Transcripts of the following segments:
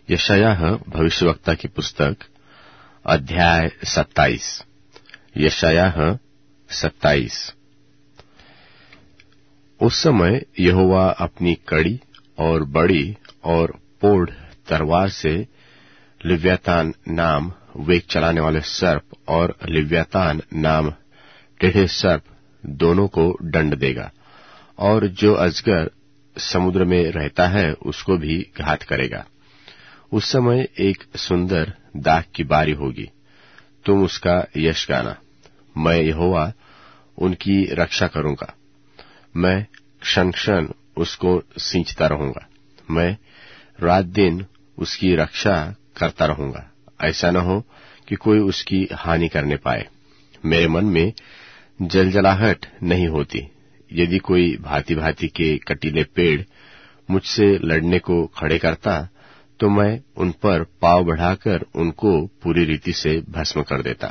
यशायाह भविष्यवक्ता की पुस्तक अध्याय 27। यशायाह 27। उस समय यहोवा अपनी कड़ी और बड़ी और पोढ़ तलवार से लिव्यातान नाम वेग चलाने वाले सर्प और लिव्यातान नाम टेढ़े सर्प दोनों को दंड देगा, और जो अजगर समुद्र में रहता है उसको भी घात करेगा। उस समय एक सुंदर दाख की बारी होगी, तुम उसका यश गाना। मैं यहोवा उनकी रक्षा करूंगा, मैं क्षण क्षण उसको सींचता रहूंगा, मैं रात दिन उसकी रक्षा करता रहूंगा। ऐसा न हो कि कोई उसकी हानि करने पाए। मेरे मन में जलजलाहट नहीं होती। यदि कोई भांति भांति के कटीले पेड़ मुझसे लड़ने को खड़े करता तो मैं उन पर पांव बढ़ाकर उनको पूरी रीति से भस्म कर देता।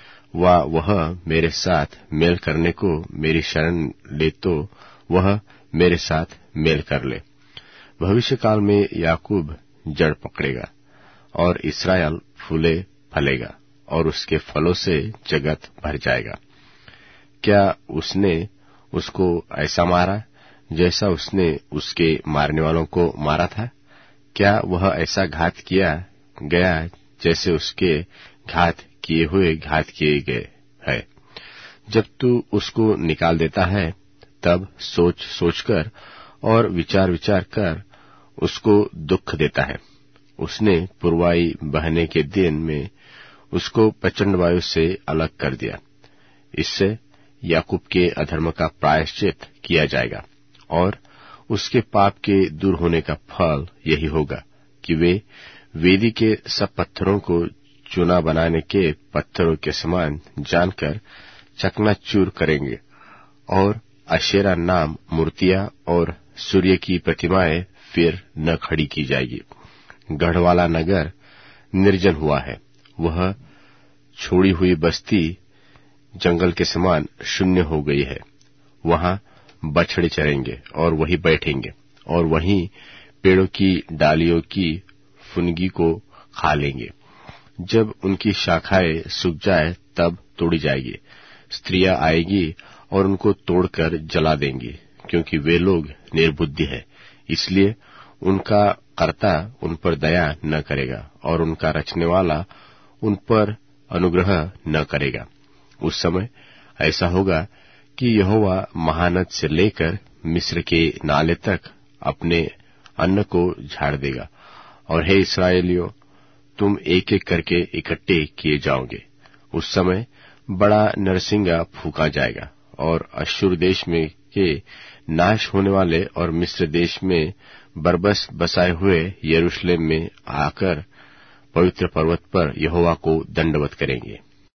वह मेरे साथ मेल करने को मेरी शरण ले तो वह मेरे साथ मेल कर ले। भविष्य काल में याकूब जड़ पकड़ेगा और इस्राएल फूले फलेगा, और उसके फलों से जगत भर जाएगा। क्या उसने उसको ऐसा मारा जैसा उसने उसके मारने वालों को मारा था? क्या वह ऐसा घात किया गया जैसे उसके घात किए हुए घात किए गए है? जब तू उसको निकाल देता है तब सोच सोचकर और विचार विचार कर उसको दुख देता है। उसने पुरवाई बहने के दिन में उसको प्रचंड वायु से अलग कर दिया। इससे याकूब के अधर्म का प्रायश्चित किया जाएगा, और उसके पाप के दूर होने का फल यही होगा कि वे वेदी के सब पत्थरों को चूना बनाने के पत्थरों के समान जानकर चकनाचूर करेंगे, और अशेरा नाम मूर्तियां और सूर्य की प्रतिमाएं फिर न खड़ी की जाएगी। गढ़वाला नगर निर्जन हुआ है, वह छोड़ी हुई बस्ती जंगल के समान शून्य हो गई है। वहां बछड़े चरेंगे और वहीं बैठेंगे, और वहीं पेड़ों की डालियों की फुनगी को खा लेंगे। जब उनकी शाखाएं सूख जाए तब तोड़ी जाएगी। स्त्रियां आएगी और उनको तोड़कर जला देंगी, क्योंकि वे लोग निर्बुद्धि है। इसलिए उनका कर्ता उन पर दया न करेगा, और उनका रचने वाला उन पर अनुग्रह न करेगा। उस समय ऐसा होगा कि यहोवा महानद से लेकर मिस्र के नाले तक अपने अन्न को झाड़ देगा। और हे इस्राएलियों, तुम एक एक करके इकट्ठे किए जाओगे। उस समय बड़ा नरसिंगा फूंका जाएगा, और अश्शूर देश में के नाश होने वाले और मिस्र देश में बरबस बसाए हुए यरूशलेम में आकर पवित्र पर्वत पर यहोवा को दंडवत करेंगे।